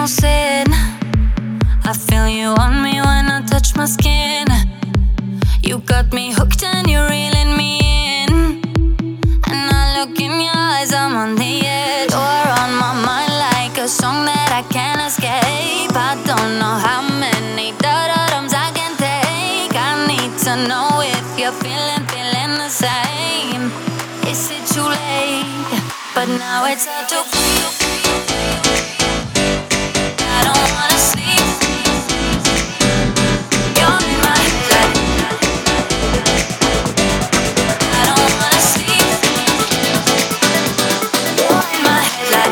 no sin. I feel you on me when I touch my skin. You got me hooked and you're reeling me in. And I look in your eyes, I'm on the edge. You're on my mind like a song that I can't escape. I don't know how many da-da-dums I can take. I need to know if you're feeling the same. Is it too late? But now it's hard to breathe. I don't wanna sleep. You're in my head. I don't wanna sleep. You're in my head.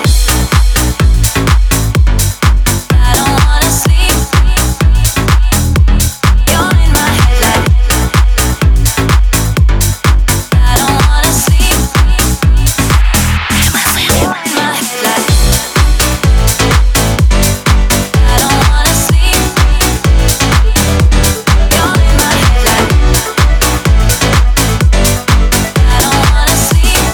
I don't wanna sleep. You're in my head. I don't wanna sleep. You're in my head. I don't wanna sleep. You're in my head. I don't wanna sleep.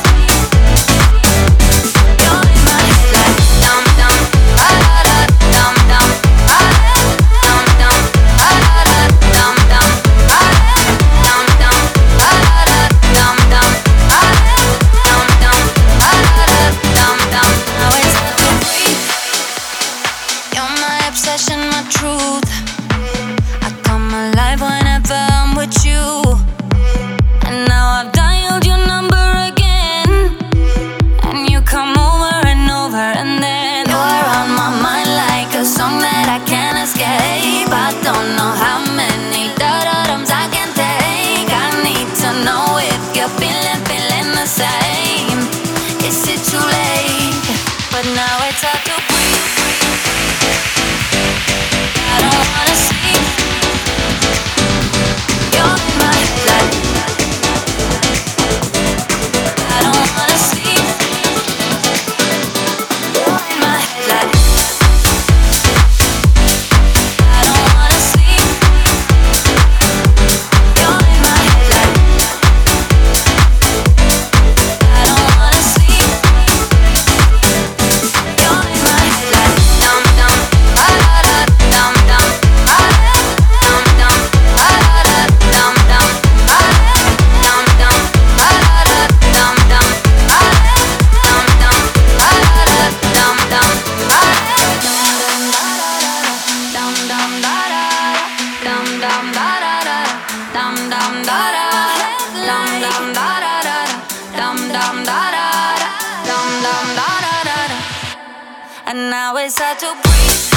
You're in my head. Dum dum, ah da dum dum, ah dum dum, ah da dum dum, ah dum dum, ah da dum dum, ah dum dum, ah da dum dum. Now it's hard to breathe. You're my obsession, my truth. I come alive whenever I'm with you. And now I've dialed your number again. And you come over and over, and then you're on my mind like a song that I can't escape. I don't know how many da-da-dums I can take. I need to know if you're feeling the same. Is it too late? But now it's hard to breathe. I don't wanna sleep. You're in my head. I don't wanna sleep. You're in my head. I don't wanna sleep. You're in my head. I don't wanna sleep. You're in my head. Dum dum, ah da dum dum, ah dum dum, ah da dum dum, ah dum dum, ah da dum dum, ah dum dum, ah da dum dum, dum dum da da, dum dum da da, dum dum da da, dum dum da da, dum dum da da, dum dum da da. And now it's hard to breathe.